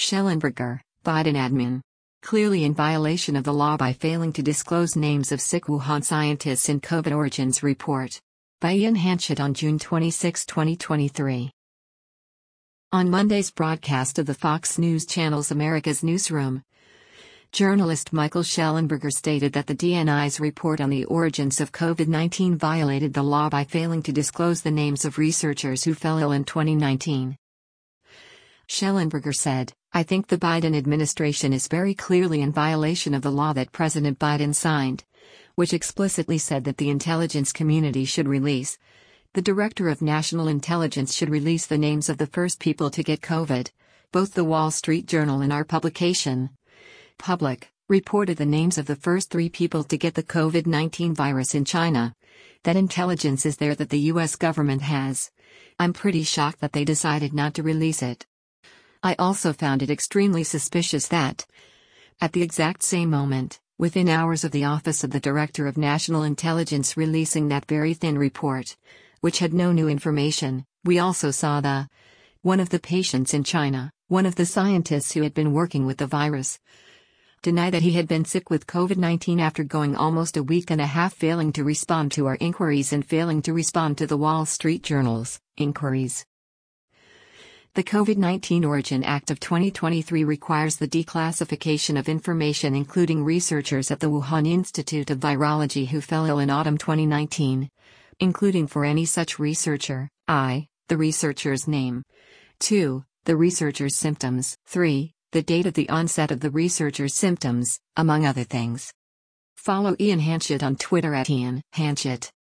Schellenberger, Biden admin. Clearly in violation of the law by failing to disclose names of sick Wuhan scientists in COVID origins report. By Ian Hanchett on June 26, 2023. On Monday's broadcast of the Fox News Channel's America's Newsroom, journalist Michael Schellenberger stated that the DNI's report on the origins of COVID-19 violated the law by failing to disclose the names of researchers who fell ill in 2019. Schellenberger said, "I think the Biden administration is very clearly in violation of the law that President Biden signed, which explicitly said that the intelligence community should release. The Director of National Intelligence should release the names of the first people to get COVID." Both the Wall Street Journal and our publication, Public, reported the names of the first 3 people to get the COVID-19 virus in China. That intelligence is there that the US government has. I'm pretty shocked that they decided not to release it. I also found it extremely suspicious that, at the exact same moment, within hours of the Office of the Director of National Intelligence releasing that very thin report, which had no new information, we also saw one of the patients in China, one of the scientists who had been working with the virus, deny that he had been sick with COVID-19 after going almost a week and a half failing to respond to our inquiries and failing to respond to the Wall Street Journal's inquiries. The COVID-19 Origin Act of 2023 requires the declassification of information including researchers at the Wuhan Institute of Virology who fell ill in autumn 2019, including for any such researcher, I, the researcher's name, 2, the researcher's symptoms, 3, the date of the onset of the researcher's symptoms, among other things. Follow Ian Hanchett on Twitter at Ian Hanchett.